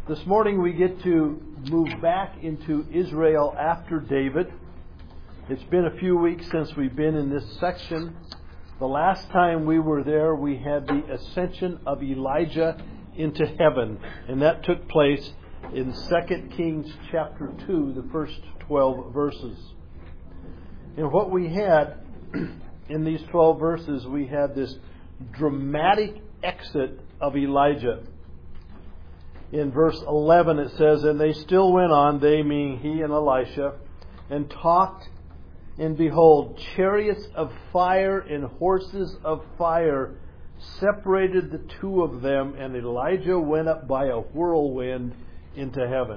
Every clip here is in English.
This morning we get to move back into Israel after David. It's been a few weeks since we've been in this section. The last time we were there, we had the ascension of Elijah into heaven, and that took place in 2 Kings chapter 2, the first 12 verses. And what we had in these 12 verses, we had this dramatic exit of Elijah. In verse 11 it says, "And they still went on," they meaning he and Elisha, "and talked, and behold, chariots of fire and horses of fire separated the two of them, and Elijah went up by a whirlwind into heaven."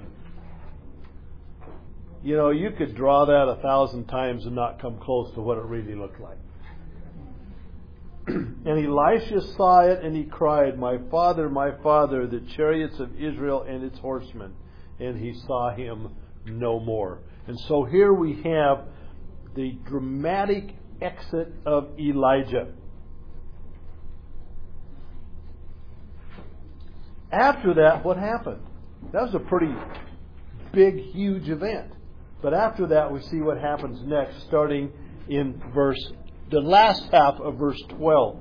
You know, you could draw that 1,000 times and not come close to what it really looked like. "And Elisha saw it, and he cried, 'My father, the chariots of Israel and its horsemen.' And he saw him no more." And so here we have the dramatic exit of Elijah. After that, what happened? That was a pretty big, huge event. But after that, we see what happens next, starting in the last half of verse 12.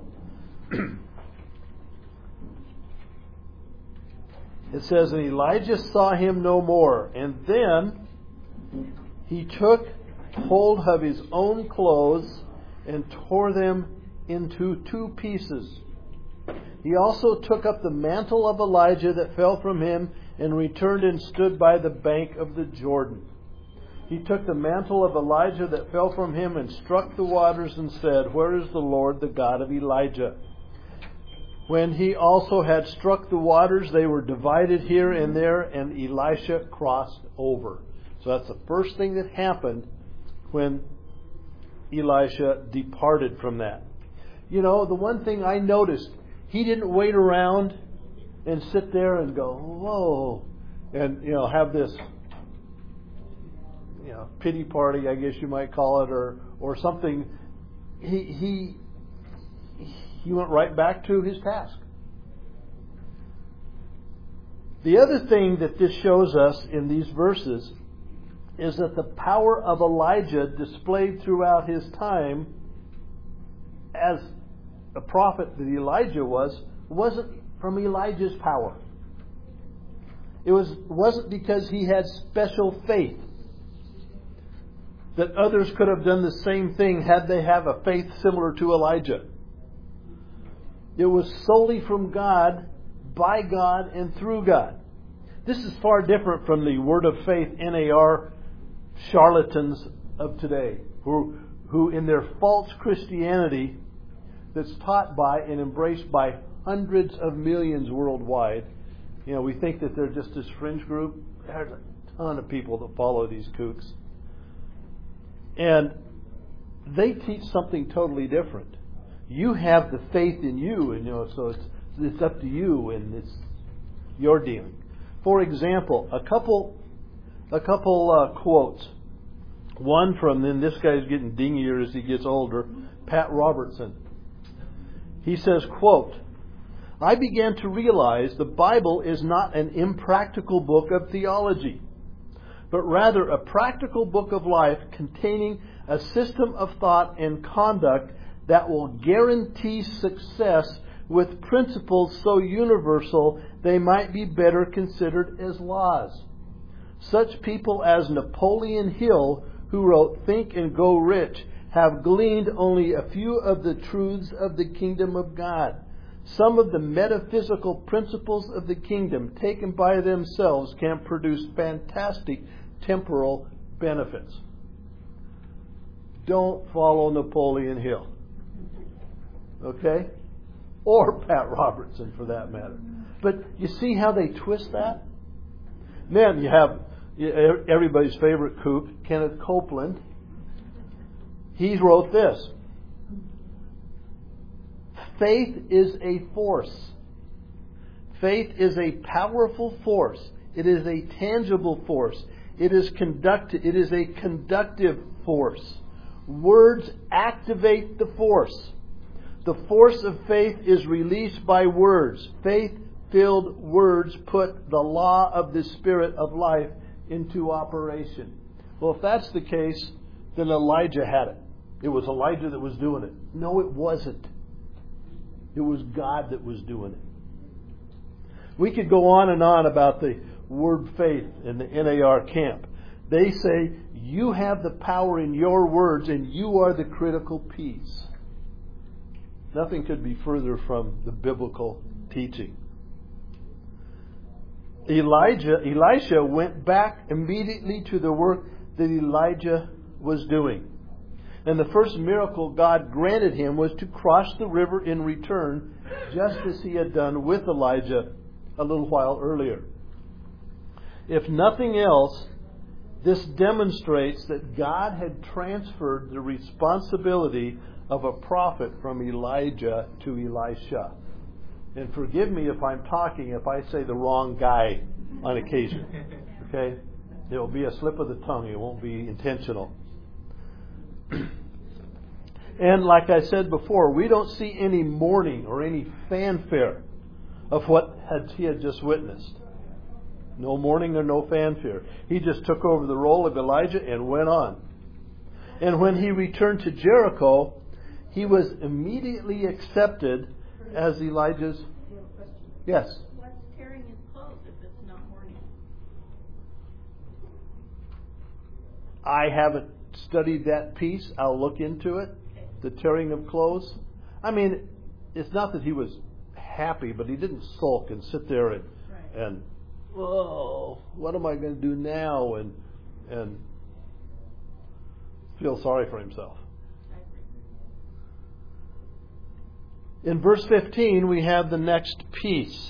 It says, "And Elijah saw him no more. And then he took hold of his own clothes and tore them into two pieces. He also took up the mantle of Elijah that fell from him and returned and stood by the bank of the Jordan. He took the mantle of Elijah that fell from him and struck the waters and said, 'Where is the Lord, the God of Elijah?' When he also had struck the waters, they were divided here and there, and Elisha crossed over." So that's the first thing that happened when Elisha departed from that. You know, the one thing I noticed, he didn't wait around and sit there and go, "Whoa," and, have this, pity party, I guess you might call it, or something. He went right back to his task. The other thing that this shows us in these verses is that the power of Elijah displayed throughout his time as a prophet that Elijah wasn't from Elijah's power. It wasn't because he had special faith that others could have done the same thing had they have a faith similar to Elijah. It was solely from God, by God, and through God. This is far different from the Word of Faith NAR charlatans of today, who in their false Christianity that's taught by and embraced by hundreds of millions worldwide, we think that they're just this fringe group. There's a ton of people that follow these kooks. And they teach something totally different. You have the faith in you, and so it's up to you, and it's your dealing. For example, a couple quotes. One from, then this guy's getting dingier as he gets older, Pat Robertson. He says, quote, "I began to realize the Bible is not an impractical book of theology, but rather a practical book of life containing a system of thought and conduct that will guarantee success with principles so universal they might be better considered as laws. Such people as Napoleon Hill, who wrote Think and Go Rich, have gleaned only a few of the truths of the kingdom of God. Some of the metaphysical principles of the kingdom, taken by themselves, can produce fantastic temporal benefits." Don't follow Napoleon Hill. Okay? Or Pat Robertson, for that matter. But you see how they twist that? Then you have everybody's favorite kook, Kenneth Copeland. He wrote this: "Faith is a force. Faith is a powerful force. It is a tangible force. It is a conductive force. Words activate the force. The force of faith is released by words. Faith Spirit-filled words put the law of the Spirit of life into operation. Well, if that's the case, then Elijah had it. It was Elijah that was doing it. No, it wasn't. It was God that was doing it. We could go on and on about the word faith in the NAR camp. They say, you have the power in your words and you are the critical piece. Nothing could be further from the biblical teaching. Elisha went back immediately to the work that Elijah was doing. And the first miracle God granted him was to cross the river in return, just as he had done with Elijah a little while earlier. If nothing else, this demonstrates that God had transferred the responsibility of a prophet from Elijah to Elisha. And forgive me if I say the wrong guy on occasion. Okay? It will be a slip of the tongue. It won't be intentional. And like I said before, we don't see any mourning or any fanfare of what he had just witnessed. No mourning or no fanfare. He just took over the role of Elijah and went on. And when he returned to Jericho, he was immediately accepted as Elijah's... Yes? What's tearing his clothes if it's not mourning? I haven't studied that piece. I'll look into it. The tearing of clothes. I mean, it's not that he was happy, but he didn't sulk and sit there and oh, what am I going to do now? And feel sorry for himself. In verse 15, we have the next piece.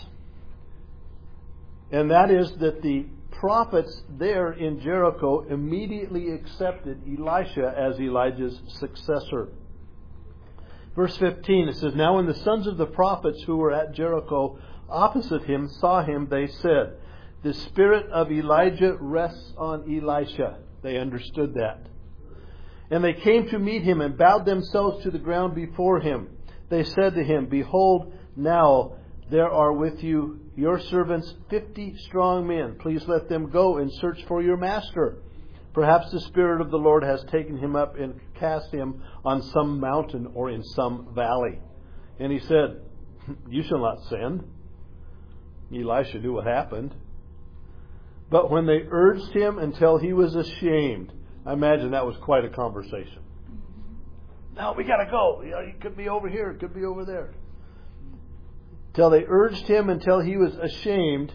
And that is that the prophets there in Jericho immediately accepted Elisha as Elijah's successor. Verse 15, it says, Now when the sons of the prophets who were at Jericho opposite him saw him, they said, The spirit of Elijah rests on Elisha. They understood that. And they came to meet him and bowed themselves to the ground before him. They said to him, Behold, now there are with you your servants 50 strong men. Please let them go and search for your master. Perhaps the Spirit of the Lord has taken him up and cast him on some mountain or in some valley. And he said, You shall not send. Elisha knew what happened. But when they urged him until he was ashamed, I imagine that was quite a conversation. No, we got to go. It could be over here. It could be over there. Till they urged him until he was ashamed,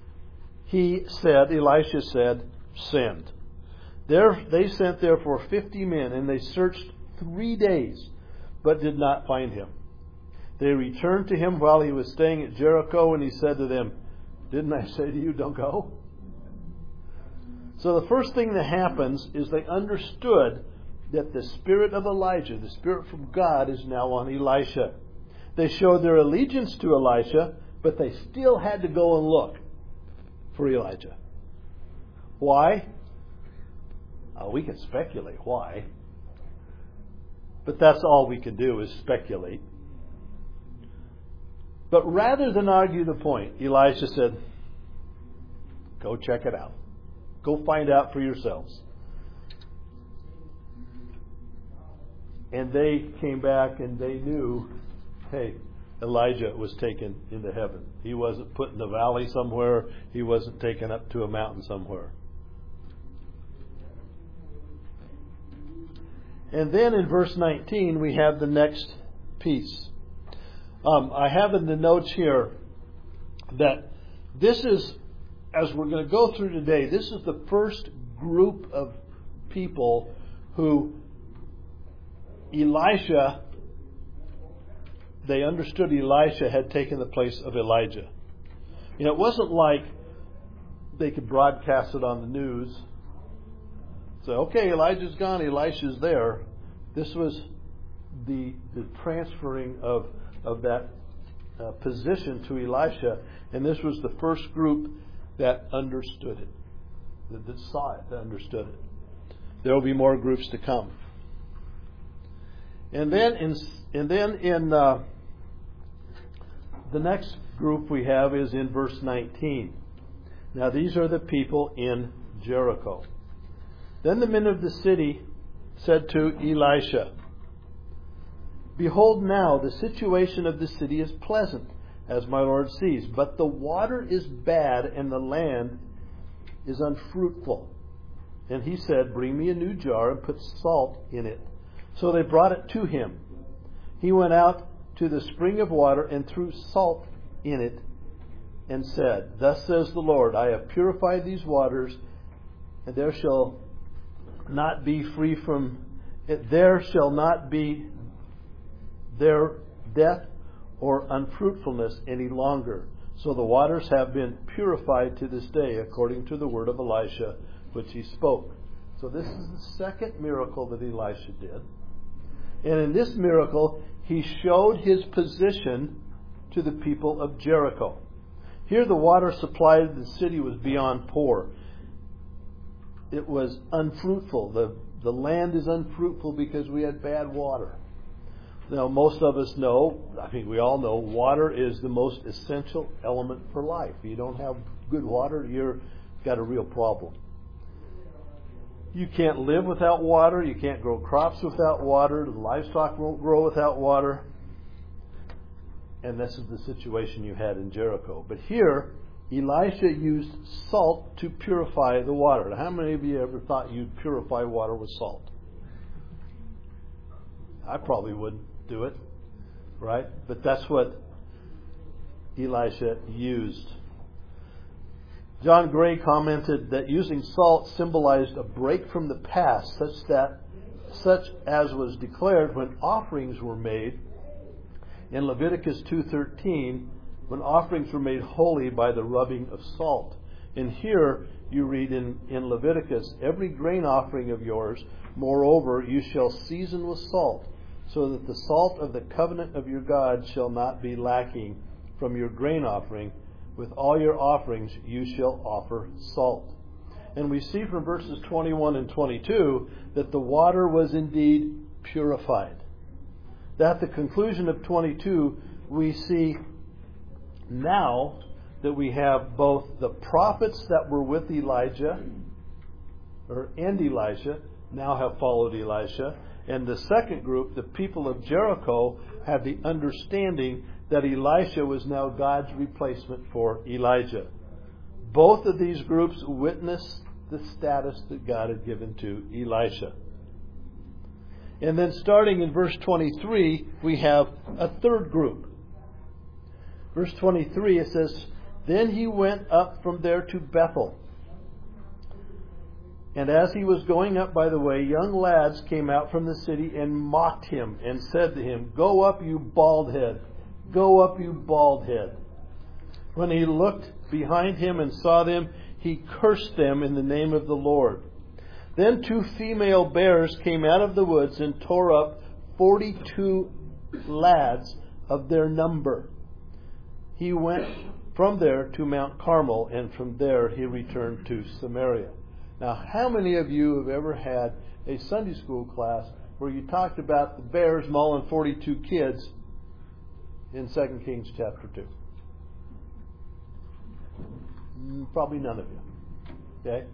Elisha said, Send. They sent therefore 50 men, and they searched 3 days, but did not find him. They returned to him while he was staying at Jericho, and he said to them, Didn't I say to you, don't go? So the first thing that happens is they understood that the spirit of Elijah, the spirit from God, is now on Elisha. They showed their allegiance to Elisha, but they still had to go and look for Elijah. Why? We can speculate why. But that's all we can do is speculate. But rather than argue the point, Elisha said, Go check it out. Go find out for yourselves. And they came back and they knew, hey, Elijah was taken into heaven. He wasn't put in the valley somewhere. He wasn't taken up to a mountain somewhere. And then in verse 19, we have the next piece. I have in the notes here that this is, as we're going to go through today, this is the first group of people who Elisha, they understood Elisha had taken the place of Elijah. You know, it wasn't like they could broadcast it on the news. Say, okay, Elijah's gone, Elisha's there. This was the transferring of that position to Elisha, and this was the first group that understood it, that saw it, that understood it. There will be more groups to come. And then in the next group we have is in verse 19. Now these are the people in Jericho. Then the men of the city said to Elisha, "Behold now, the situation of the city is pleasant, as my Lord sees, but the water is bad and the land is unfruitful." And he said, "Bring me a new jar and put salt in it." So they brought it to him. He went out to the spring of water and threw salt in it and said, "Thus says the Lord, I have purified these waters, and there shall not be their death or unfruitfulness any longer. So the waters have been purified to this day, according to the word of Elisha, which he spoke." So this is the second miracle that Elisha did. And in this miracle, he showed his position to the people of Jericho. Here the water supply of the city was beyond poor. It was unfruitful. The land is unfruitful because we had bad water. Now, most of us know, we all know, water is the most essential element for life. If you don't have good water, you've got a real problem. You can't live without water. You can't grow crops without water. The livestock won't grow without water. And this is the situation you had in Jericho. But here, Elisha used salt to purify the water. Now, how many of you ever thought you'd purify water with salt? I probably wouldn't do it, right? But that's what Elisha used. John Gray commented that using salt symbolized a break from the past, such as was declared when offerings were made in Leviticus 2:13, when offerings were made holy by the rubbing of salt. And here you read in Leviticus, "Every grain offering of yours, moreover, you shall season with salt, so that the salt of the covenant of your God shall not be lacking from your grain offering. With all your offerings you shall offer salt." And we see from verses 21 and 22 that the water was indeed purified. At the conclusion of 22, we see now that we have both the prophets that were with Elisha now have followed Elisha, and the second group, the people of Jericho, have the understanding that Elisha was now God's replacement for Elijah. Both of these groups witnessed the status that God had given to Elisha. And then starting in verse 23, we have a third group. Verse 23, it says, "Then he went up from there to Bethel. And as he was going up by the way, young lads came out from the city and mocked him and said to him, 'Go up, you bald head. Go up, you bald head.' When he looked behind him and saw them, he cursed them in the name of the Lord. Then 2 female bears came out of the woods and tore up 42 lads of their number. He went from there to Mount Carmel, and from there he returned to Samaria." Now, how many of you have ever had a Sunday school class where you talked about the bears mauling 42 kids in 2 Kings chapter 2? Probably none of you. Okay?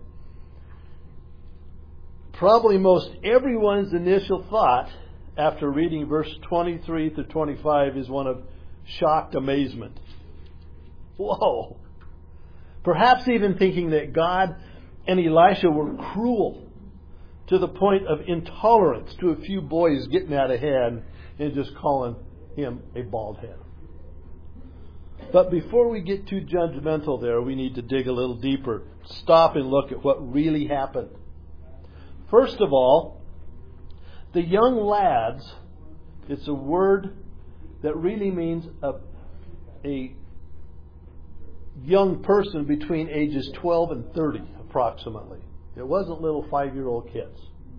Probably most everyone's initial thought after reading verse 23 to 25 is one of shocked amazement. Whoa! Perhaps even thinking that God and Elisha were cruel to the point of intolerance to a few boys getting out of hand and just calling him a bald head. But before we get too judgmental there, we need to dig a little deeper. Stop and look at what really happened. First of all, the young lads, it's a word that really means a young person between ages 12 and 30, approximately. It wasn't little 5-year-old kids.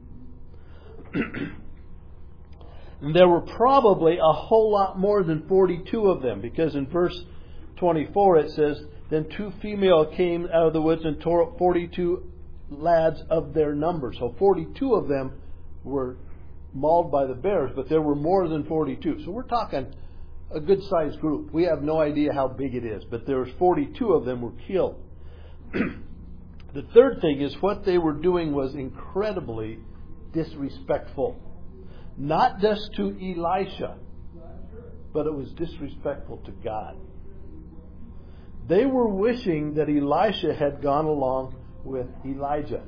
And there were probably a whole lot more than 42 of them, because in verse 24 it says, "Then 2 female came out of the woods and tore up 42 lads of their number." So 42 of them were mauled by the bears, but there were more than 42. So we're talking a good-sized group. We have no idea how big it is, but there was 42 of them were killed. The third thing is what they were doing was incredibly disrespectful. Not just to Elisha, but it was disrespectful to God. They were wishing that Elisha had gone along with Elijah.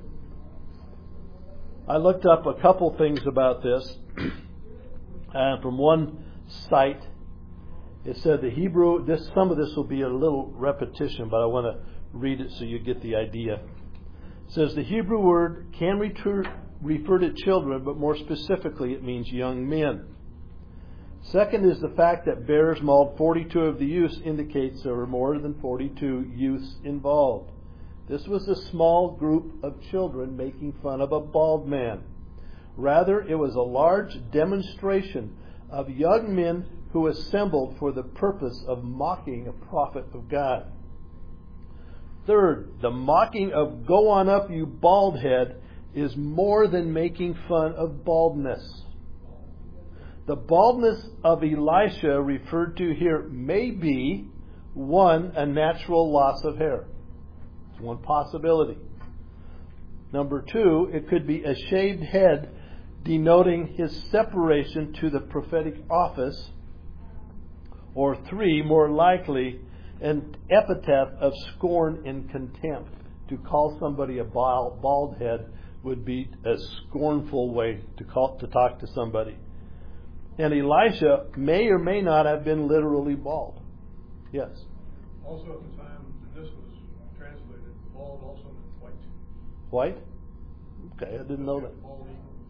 I looked up a couple things about this. From one site, it said the Hebrew, some of this will be a little repetition, but I want to read it so you get the idea. It says the Hebrew word can refer to children, but more specifically it means young men. Second is the fact that bears mauled 42 of the youths indicates there were more than 42 youths involved. This was a small group of children making fun of a bald man. Rather, it was a large demonstration of young men who assembled for the purpose of mocking a prophet of God. Third, the mocking of "go on up, you bald head," is more than making fun of baldness. The baldness of Elisha referred to here may be, one, a natural loss of hair. It's one possibility. Number two, it could be a shaved head denoting his separation to the prophetic office. Or three, more likely, an epithet of scorn and contempt. To call somebody a bald head would be a scornful way to talk to somebody. And Elisha may or may not have been literally bald. Yes? Also at the time that this was translated, bald also meant white. White? Okay, I didn't know that. Bald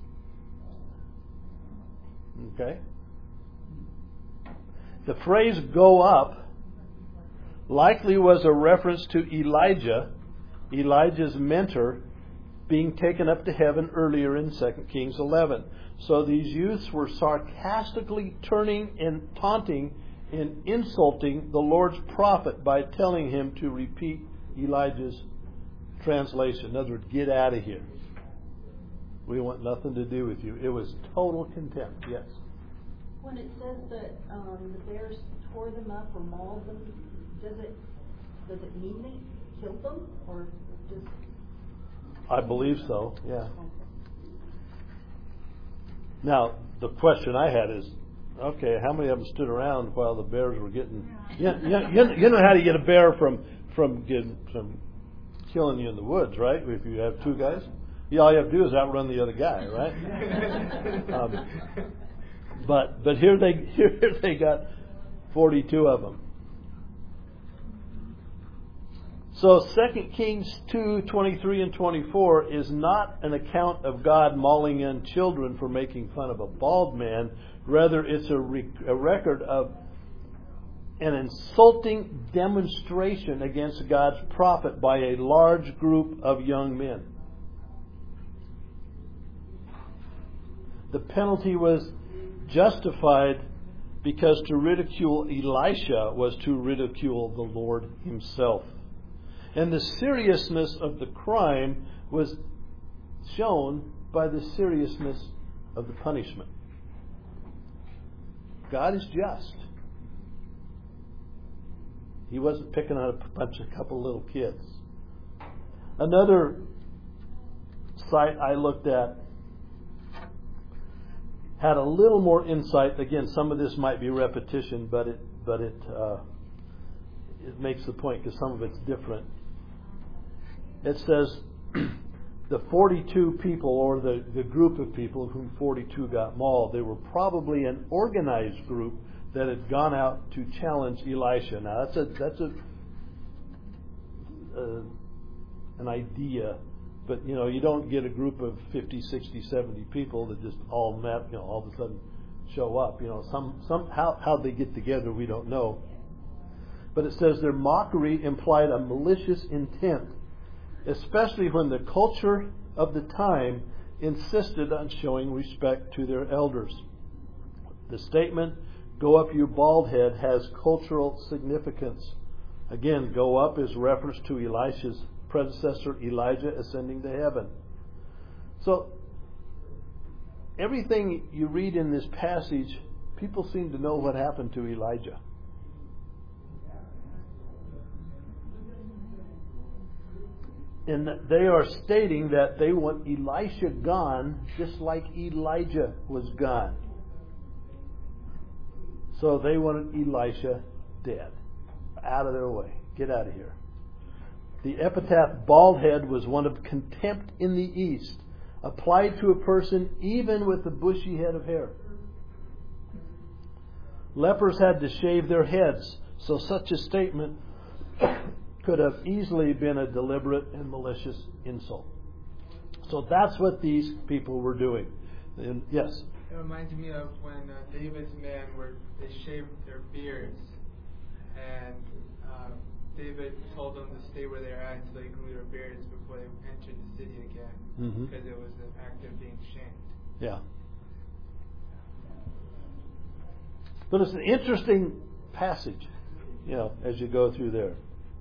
eagle. Okay. The phrase "go up" likely was a reference to Elijah, Elijah's mentor, being taken up to heaven earlier in 2 Kings 11. So these youths were sarcastically turning and taunting and insulting the Lord's prophet by telling him to repeat Elijah's translation. In other words, get out of here. We want nothing to do with you. It was total contempt. Yes? When it says that the bears tore them up or mauled them, does it mean they killed them or just? I believe so. Yeah. Now the question I had is, okay, how many of them stood around while the bears were getting? You know how to get a bear from killing you in the woods, right? If you have two guys, all you have to do is outrun the other guy, right? But here they got 42 of them. So 2 Kings 2:23 and 24 is not an account of God mauling young children for making fun of a bald man. Rather, it's a record of an insulting demonstration against God's prophet by a large group of young men. The penalty was justified because to ridicule Elisha was to ridicule the Lord Himself. And the seriousness of the crime was shown by the seriousness of the punishment. God is just. He wasn't picking on a couple little kids. Another site I looked at had a little more insight. Again, some of this might be repetition, but it makes the point because some of it's different. It says the 42 people, or the group of people whom 42 got mauled, they were probably an organized group that had gone out to challenge Elisha. Now that's an idea, but you don't get a group of 50, 60, 70 people that just all met, all of a sudden show up. How they get together we don't know. But it says their mockery implied a malicious intent, especially when the culture of the time insisted on showing respect to their elders. The statement, "Go up, you bald head," has cultural significance. Again, "go up" is reference to Elisha's predecessor Elijah ascending to heaven. So, everything you read in this passage people seem to know what happened to Elijah. And they are stating that they want Elisha gone just like Elijah was gone. So they wanted Elisha dead. Out of their way. Get out of here. The epitaph bald head was one of contempt in the East, applied to a person even with a bushy head of hair. Lepers had to shave their heads, so such a statement could have easily been a deliberate and malicious insult. So that's what these people were doing. And yes? It reminds me of when David's men they shaved their beards, and David told them to stay where they're at until they grew their beards before they entered the city again, because it was an act of being shamed. Yeah. But it's an interesting passage, as you go through there.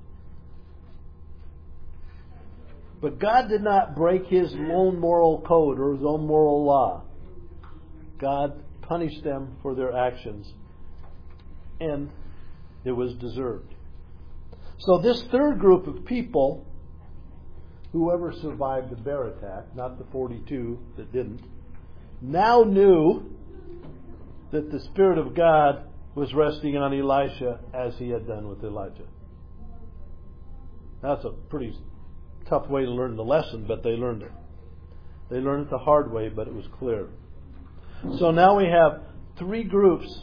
But God did not break His own moral code or His own moral law. God punished them for their actions, and it was deserved. So this third group of people, whoever survived the bear attack, not the 42 that didn't, now knew that the Spirit of God was resting on Elisha as He had done with Elijah. That's a pretty tough way to learn the lesson, but they learned it. They learned it the hard way, but it was clear. So now we have three groups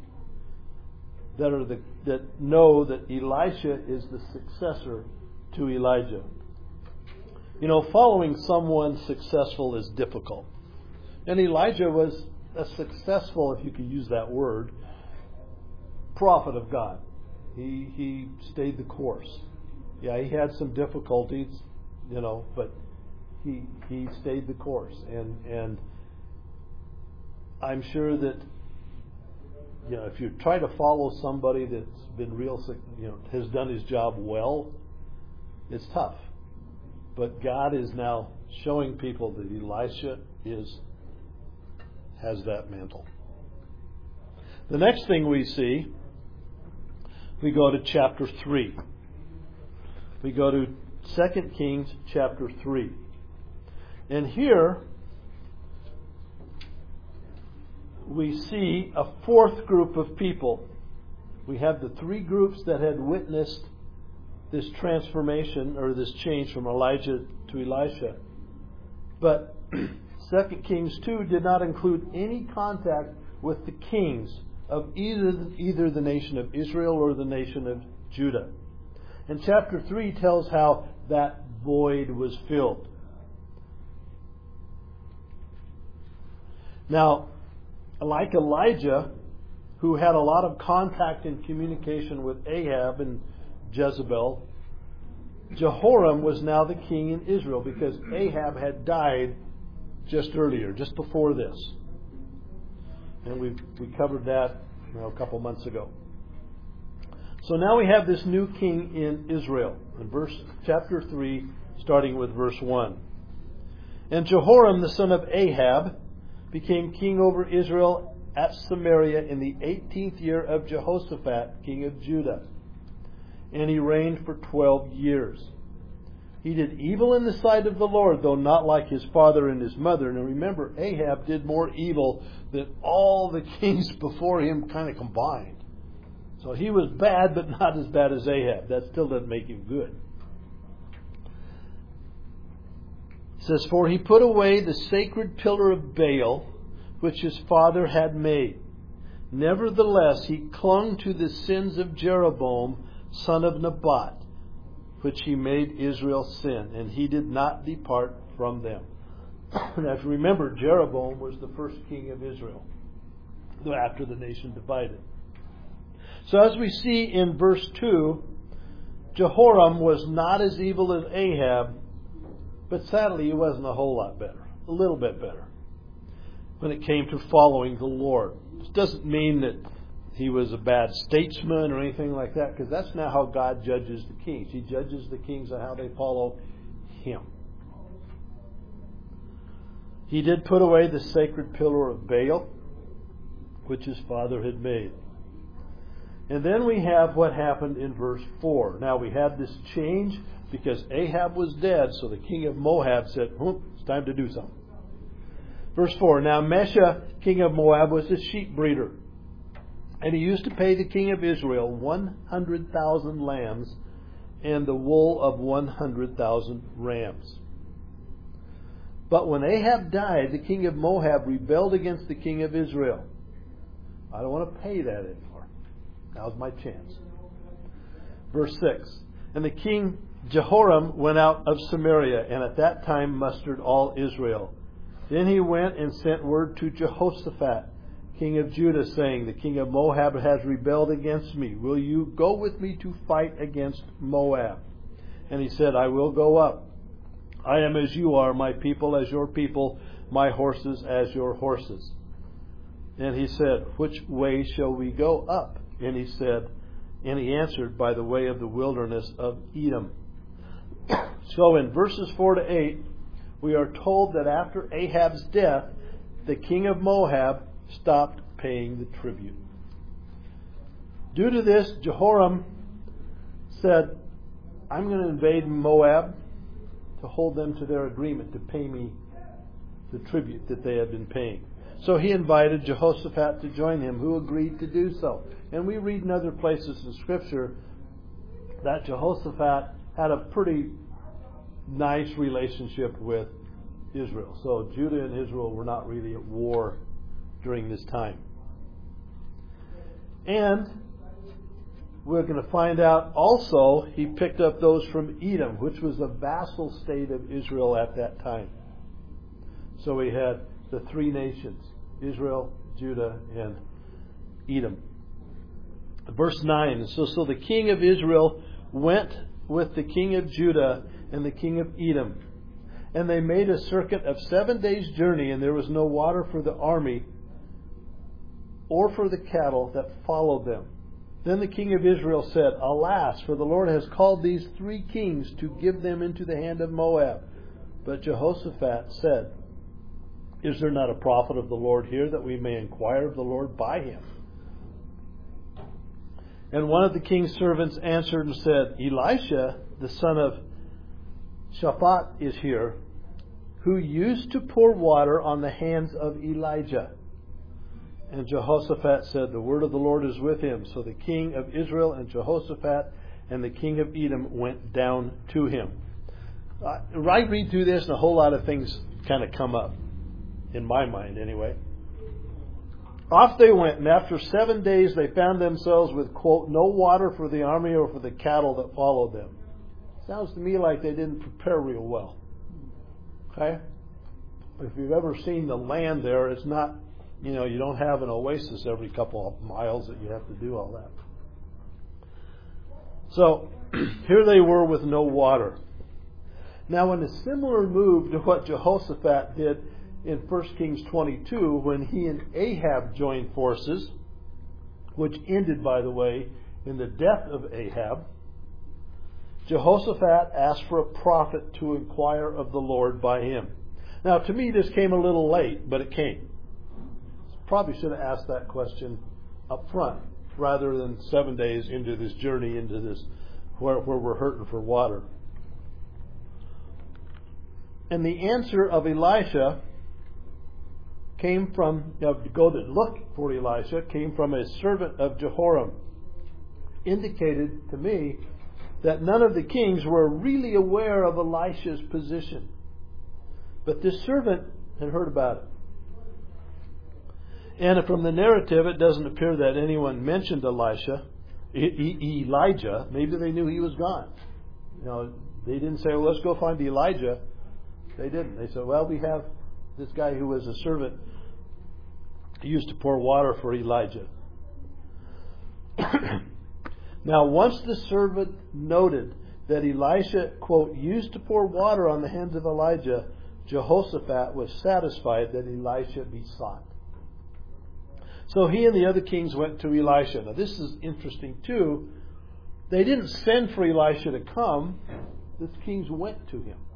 that know that Elisha is the successor to Elijah. Following someone successful is difficult. And Elijah was a successful, if you could use that word, prophet of God. He stayed the course. Yeah, he had some difficulties, but he stayed the course. And I'm sure that if you try to follow somebody that's been has done his job well, it's tough. But God is now showing people that Elisha has that mantle. The next thing we see, we go to chapter 3. We go to 2 Kings chapter 3. And here we see a fourth group of people. We have the three groups that had witnessed this transformation or this change from Elijah to Elisha. But 2 Kings 2 did not include any contact with the kings of either the nation of Israel or the nation of Judah. And chapter 3 tells how that void was filled. Now, like Elijah, who had a lot of contact and communication with Ahab and Jezebel, Jehoram was now the king in Israel because Ahab had died just earlier, just before this. And we covered that a couple months ago. So now we have this new king in Israel. In chapter 3, starting with verse 1. And Jehoram, the son of Ahab, became king over Israel at Samaria in the 18th year of Jehoshaphat, king of Judah. And he reigned for 12 years. He did evil in the sight of the Lord, though not like his father and his mother. Now remember, Ahab did more evil than all the kings before him kind of combined. So he was bad, but not as bad as Ahab. That still doesn't make him good. It says, for he put away the sacred pillar of Baal, which his father had made. Nevertheless, he clung to the sins of Jeroboam, son of Nebat, which he made Israel sin, and he did not depart from them. Now, if you remember, Jeroboam was the first king of Israel after the nation divided. So as we see in verse 2, Jehoram was not as evil as Ahab, but sadly he wasn't a whole lot better, a little bit better, when it came to following the Lord. This doesn't mean that he was a bad statesman or anything like that, because that's not how God judges the kings. He judges the kings on how they follow Him. He did put away the sacred pillar of Baal, which his father had made. And then we have what happened in verse 4. Now we had this change because Ahab was dead, so the king of Moab said, it's time to do something. Verse 4, now Mesha, king of Moab, was a sheep breeder, and he used to pay the king of Israel 100,000 lambs and the wool of 100,000 rams. But when Ahab died, the king of Moab rebelled against the king of Israel. I don't want to pay that anymore. Now's my chance. Verse 6, and the king Jehoram went out of Samaria, and at that time mustered all Israel. Then he went and sent word to Jehoshaphat, king of Judah, saying, the king of Moab has rebelled against me. Will you go with me to fight against Moab? And he said, I will go up. I am as you are, my people as your people, my horses as your horses. And he said, which way shall we go up? And he answered, by the way of the wilderness of Edom. So in verses 4 to 8, we are told that after Ahab's death, the king of Moab stopped paying the tribute. Due to this, Jehoram said, I'm going to invade Moab to hold them to their agreement to pay me the tribute that they had been paying. So he invited Jehoshaphat to join him, who agreed to do so. And we read in other places in Scripture that Jehoshaphat had a pretty nice relationship with Israel. So Judah and Israel were not really at war during this time. And we're going to find out also he picked up those from Edom, which was a vassal state of Israel at that time. So we had the three nations, Israel, Judah, and Edom. Verse 9, so the king of Israel went with the king of Judah and the king of Edom. And they made a circuit of 7 days' journey, and there was no water for the army or for the cattle that followed them. Then the king of Israel said, alas, for the Lord has called these three kings to give them into the hand of Moab. But Jehoshaphat said, is there not a prophet of the Lord here, that we may inquire of the Lord by him? And one of the king's servants answered and said, Elisha, the son of Shaphat, is here, who used to pour water on the hands of Elijah. And Jehoshaphat said, the word of the Lord is with him. So the king of Israel and Jehoshaphat and the king of Edom went down to him. I read through this and a whole lot of things kind of come up, in my mind anyway. Off they went, and after 7 days they found themselves with, quote, no water for the army or for the cattle that followed them. Sounds to me like they didn't prepare real well. Okay? If you've ever seen the land there, it's not, you don't have an oasis every couple of miles that you have to do all that. So, here they were with no water. Now, in a similar move to what Jehoshaphat did in 1 Kings 22, when he and Ahab joined forces, which ended, by the way, in the death of Ahab, Jehoshaphat asked for a prophet to inquire of the Lord by him. Now, to me, this came a little late, but it came. Probably should have asked that question up front, rather than 7 days into this journey, into this where we're hurting for water. And the answer of Elisha came from, to go to look for Elisha, came from a servant of Jehoram. Indicated to me that none of the kings were really aware of Elisha's position. But this servant had heard about it. And from the narrative, it doesn't appear that anyone mentioned Elijah. Maybe they knew he was gone. They didn't say, well, let's go find Elijah. They didn't. They said, well, we have this guy who was a servant. He used to pour water for Elijah. Now, once the servant noted that Elisha, quote, used to pour water on the hands of Elijah, Jehoshaphat was satisfied that Elisha be sought. So he and the other kings went to Elisha. Now, this is interesting, too. They didn't send for Elisha to come. The kings went to him.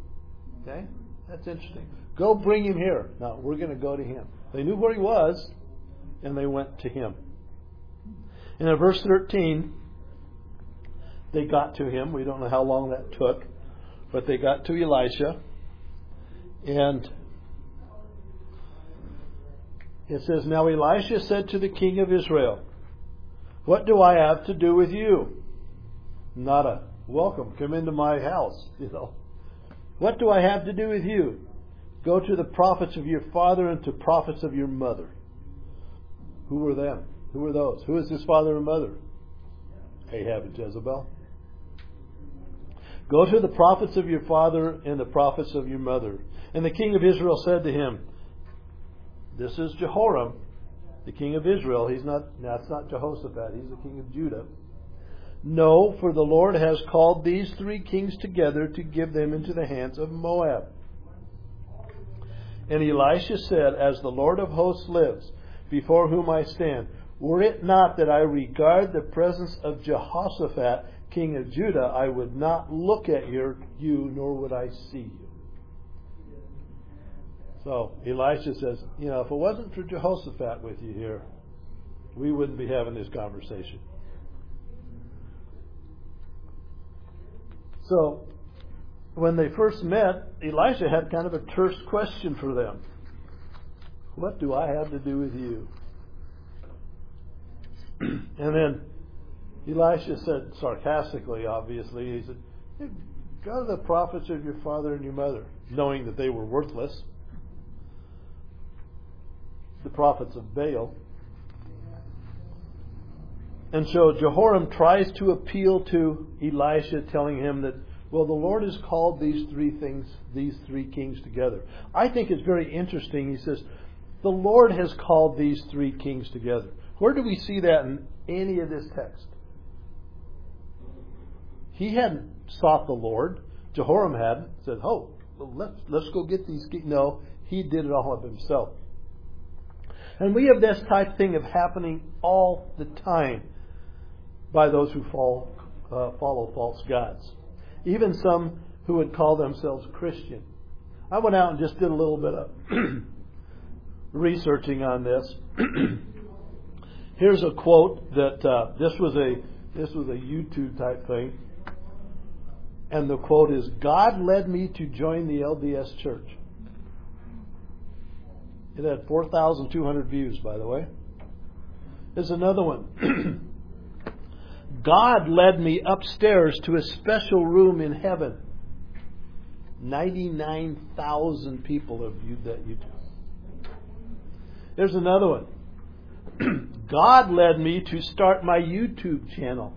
Okay? That's interesting. Go bring him here. Now, we're going to go to him. They knew where he was. and they went to him. And in verse 13, they got to him. We don't know how long that took, but they got to Elisha. And it says, "Now Elisha said to the king of Israel, 'What do I have to do with you?'" Not a welcome, come into my house, "What do I have to do with you? Go to the prophets of your father and to prophets of your mother." Who were them? Who were those? Who is his father and mother? Ahab and Jezebel. "Go to the prophets of your father and the prophets of your mother." And the king of Israel said to him, this is Jehoram, the king of Israel. That's not Jehoshaphat. He's the king of Judah. "No, for the Lord has called these 3 kings together to give them into the hands of Moab." And Elisha said, "As the Lord of hosts lives, before whom I stand, were it not that I regard the presence of Jehoshaphat, king of Judah, I would not look at you, nor would I see you." So Elisha says, if it wasn't for Jehoshaphat with you here, we wouldn't be having this conversation. So when they first met, Elisha had kind of a terse question for them. "What do I have to do with you?" And then Elisha said, sarcastically, obviously, he said, "Hey, go to the prophets of your father and your mother," knowing that they were worthless. The prophets of Baal. And so Jehoram tries to appeal to Elisha, telling him that, the Lord has called these 3 kings together. I think it's very interesting. He says, the Lord has called these 3 kings together. Where do we see that in any of this text? He hadn't sought the Lord. Jehoram hadn't. Said, let's go get these kings. No, he did it all of himself. And we have this type thing of happening all the time by those who follow false gods. Even some who would call themselves Christian. I went out and just did a little bit of researching on this. Here's a quote that this was a YouTube type thing, and the quote is, "God led me to join the LDS Church." It had 4,200 views, by the way. There's another one. "God led me upstairs to a special room in heaven." 99,000 people have viewed that YouTube. There's another one. "God led me to start my YouTube channel."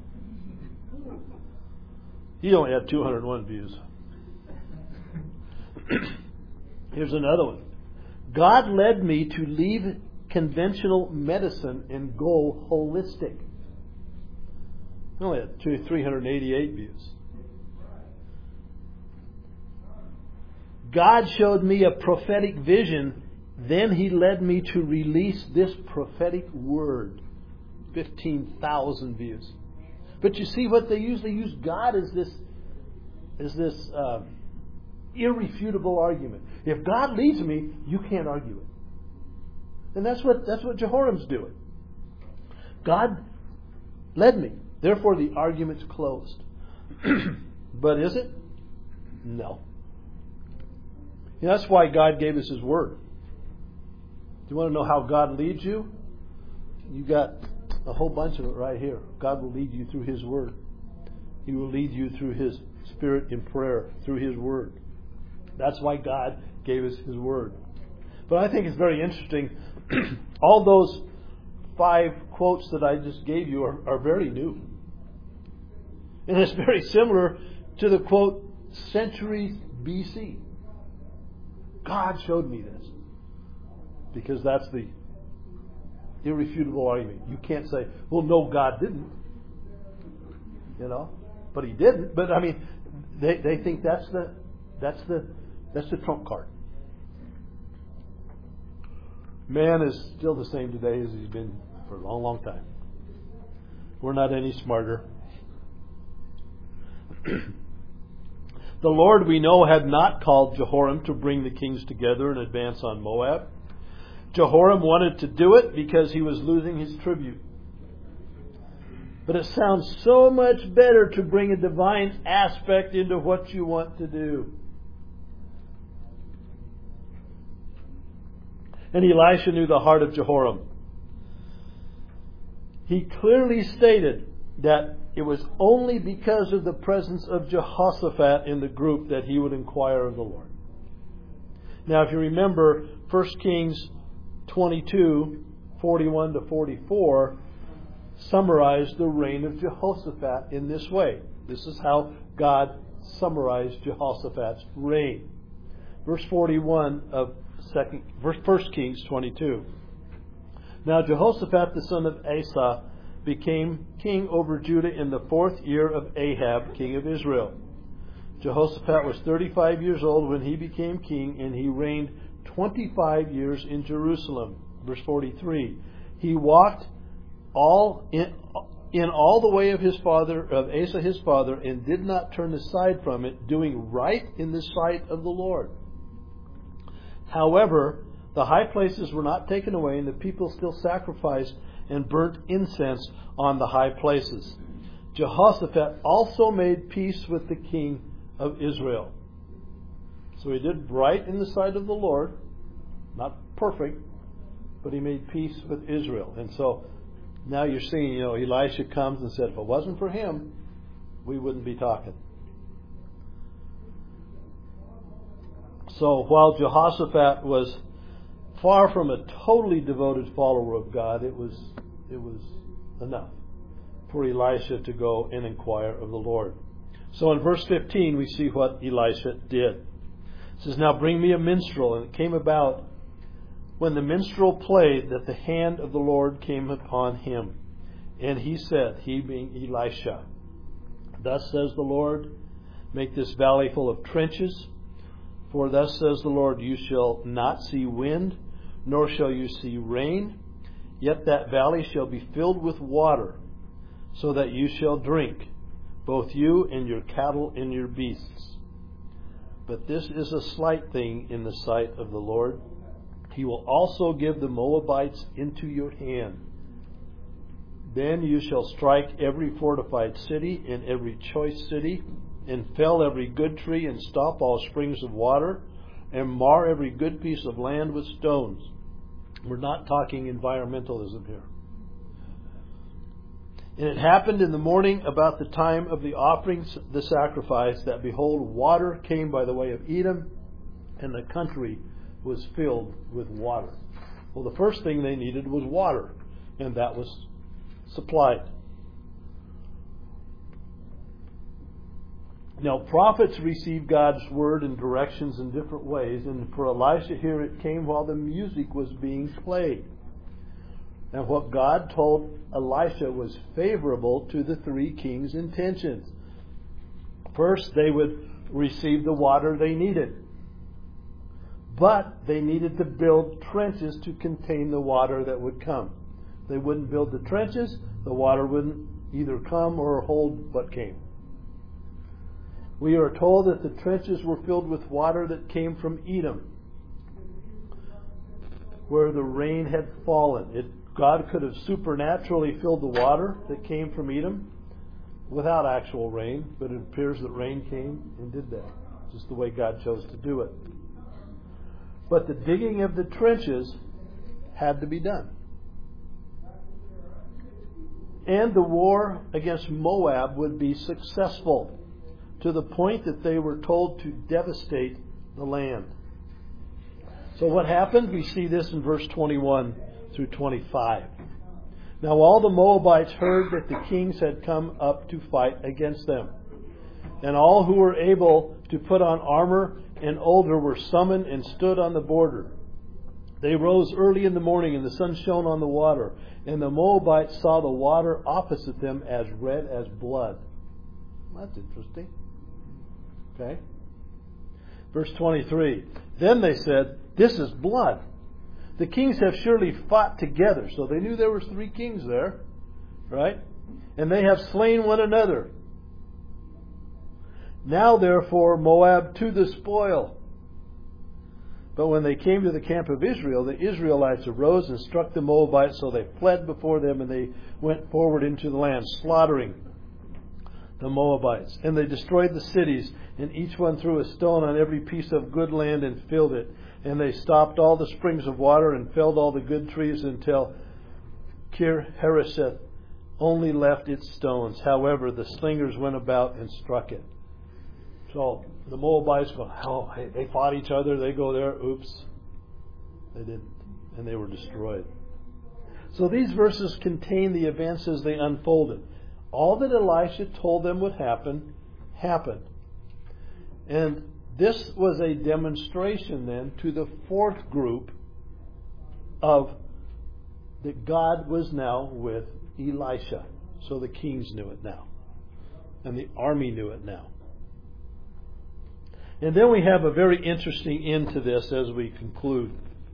He only had 201 views. Here's another one. "God led me to leave conventional medicine and go holistic." He only had 388 views. "God showed me a prophetic vision. Then He led me to release this prophetic word." 15,000 views. But you see, what they usually use God as this irrefutable argument. If God leads me, you can't argue it. And that's what Jehoram's doing. God led me. Therefore, the argument's closed. But is it? No. That's why God gave us His Word. Do you want to know how God leads you? You got a whole bunch of it right here. God will lead you through His Word. He will lead you through His Spirit in prayer, through His Word. That's why God gave us His Word. But I think it's very interesting. All those 5 quotes that I just gave you are very new. And it's very similar to the quote, centuries BC. God showed me this. Because that's the irrefutable argument. You can't say, well, no, God didn't. But He didn't. But I mean, they think that's the trump card. Man is still the same today as he's been for a long, long time. We're not any smarter. The Lord, we know, had not called Jehoram to bring the kings together and advance on Moab. Jehoram wanted to do it because he was losing his tribute. But it sounds so much better to bring a divine aspect into what you want to do. And Elisha knew the heart of Jehoram. He clearly stated that it was only because of the presence of Jehoshaphat in the group that he would inquire of the Lord. Now, if you remember 1 Kings 22, 41 to 44, summarized the reign of Jehoshaphat in this way. This is how God summarized Jehoshaphat's reign. Verse 41 of 1 Kings 22. Now Jehoshaphat the son of Asa became king over Judah in the 4th year of Ahab, king of Israel. Jehoshaphat was 35 years old when he became king, and he reigned 25 years in Jerusalem. Verse 43. He walked in all the way of his father, of Asa his father, and did not turn aside from it, doing right in the sight of the Lord. However, the high places were not taken away, and the people still sacrificed and burnt incense on the high places. Jehoshaphat also made peace with the king of Israel. So he did right in the sight of the Lord. Not perfect, but he made peace with Israel. And so now you're seeing, Elisha comes and said, if it wasn't for him, we wouldn't be talking. So while Jehoshaphat was far from a totally devoted follower of God, it was enough for Elisha to go and inquire of the Lord. So in verse 15 we see what Elisha did. It says, now bring me a minstrel. And it came about when the minstrel played that the hand of the Lord came upon him. And he said, he being Elisha, thus says the Lord, make this valley full of trenches. For thus says the Lord, you shall not see wind, nor shall you see rain, yet that valley shall be filled with water, so that you shall drink, both you and your cattle and your beasts. But this is a slight thing in the sight of the Lord. He will also give the Moabites into your hand. Then you shall strike every fortified city and every choice city, and fell every good tree, and stop all springs of water, and mar every good piece of land with stones. We're not talking environmentalism here. And it happened in the morning about the time of the offerings, the sacrifice, that behold, water came by the way of Edom, and the country was filled with water. Well, the first thing they needed was water, and that was supplied. Now, prophets receive God's word and directions in different ways, and for Elisha here it came while the music was being played. And what God told Elisha was favorable to the three kings' intentions. First, they would receive the water they needed. But they needed to build trenches to contain the water that would come. If they wouldn't build the trenches, the water wouldn't either come or hold what came. We are told that the trenches were filled with water that came from Edom, where the rain had fallen. God could have supernaturally filled the water that came from Edom without actual rain, but it appears that rain came and did that, just the way God chose to do it. But the digging of the trenches had to be done. And the war against Moab would be successful, to the point that they were told to devastate the land. So what happened? We see this in verse 21 through 25. Now all the Moabites heard that the kings had come up to fight against them. And all who were able to put on armor and older were summoned and stood on the border. They rose early in the morning, and the sun shone on the water. And the Moabites saw the water opposite them as red as blood. That's interesting. Okay. Verse 23. Then they said, this is blood. The kings have surely fought together. So they knew there were three kings there. Right? And they have slain one another. Now therefore, Moab to the spoil. But when they came to the camp of Israel, the Israelites arose and struck the Moabites, so they fled before them, and they went forward into the land, slaughtering the Moabites. And they destroyed the cities, and each one threw a stone on every piece of good land and filled it. And they stopped all the springs of water and felled all the good trees until Kir-Hareseth only left its stones. However, the slingers went about and struck it. So the Moabites go, oh, hey, they fought each other. They go there. Oops. They didn't. And they were destroyed. So these verses contain the events as they unfolded. All that Elisha told them would happen, happened. And this was a demonstration then to the fourth group of that God was now with Elisha. So the kings knew it now. And the army knew it now. And then we have a very interesting end to this as we conclude.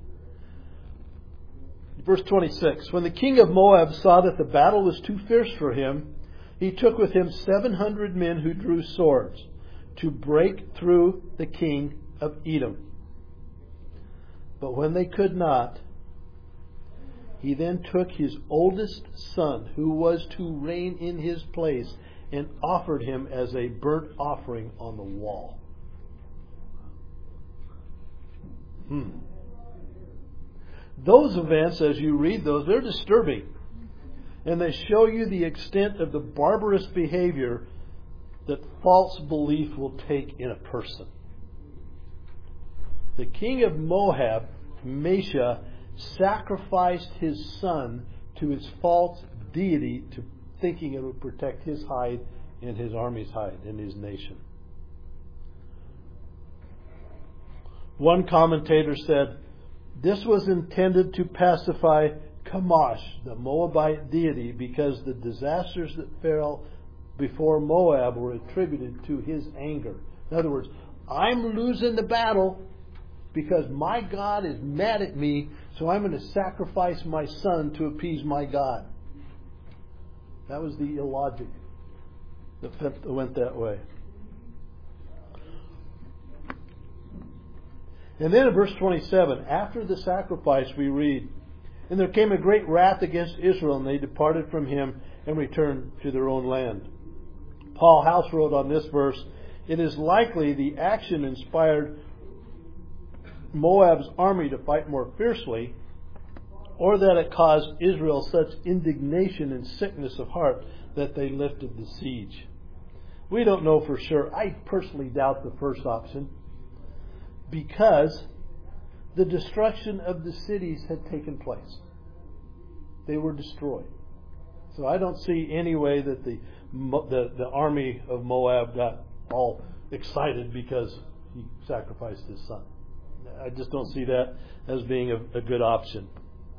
Verse 26. When the king of Moab saw that the battle was too fierce for him, he took with him 700 men who drew swords to break through the king of Edom. But when they could not, he then took his oldest son, who was to reign in his place, and offered him as a burnt offering on the wall. Those events, as you read those, they're disturbing. And they show you the extent of the barbarous behavior that false belief will take in a person. The king of Moab, Mesha, sacrificed his son to his false deity, to thinking it would protect his hide and his army's hide and his nation. One commentator said, this was intended to pacify Chemosh, the Moabite deity, because the disasters that fell before Moab were attributed to his anger. In other words, I'm losing the battle because my God is mad at me, so I'm going to sacrifice my son to appease my God. That was the illogic that went that way. And then in verse 27, after the sacrifice we read, and there came a great wrath against Israel, and they departed from him and returned to their own land. Paul House wrote on this verse, it is likely the action inspired Moab's army to fight more fiercely, or that it caused Israel such indignation and sickness of heart that they lifted the siege. We don't know for sure. I personally doubt the first option, because the destruction of the cities had taken place. They were destroyed. So I don't see any way that the army of Moab got all excited because he sacrificed his son. I just don't see that as being a good option.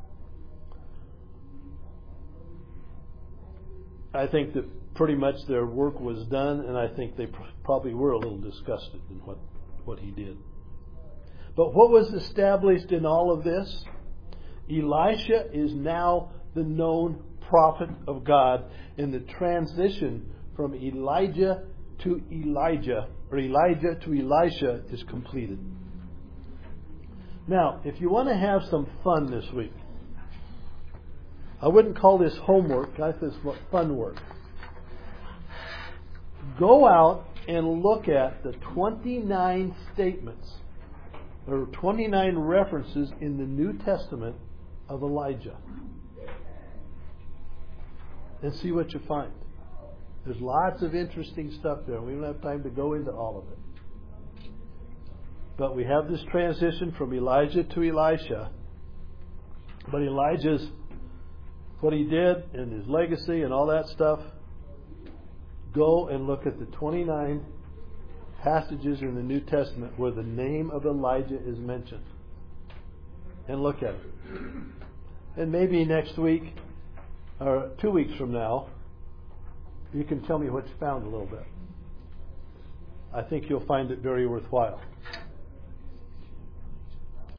I think that pretty much their work was done, and I think they probably were a little disgusted in what he did. But what was established in all of this? Elisha is now the known prophet of God, and the transition from Elijah to Elijah, or Elijah to Elisha, is completed. Now, if you want to have some fun this week, I wouldn't call this homework, I think it's fun work. Go out and look at the 29 statements. There are 29 references in the New Testament of Elijah. And see what you find. There's lots of interesting stuff there. We don't have time to go into all of it. But we have this transition from Elijah to Elisha. But Elijah's, what he did and his legacy and all that stuff, go and look at the 29 passages in the New Testament where the name of Elijah is mentioned. And look at it. And maybe next week, or 2 weeks from now, you can tell me what you found a little bit. I think you'll find it very worthwhile.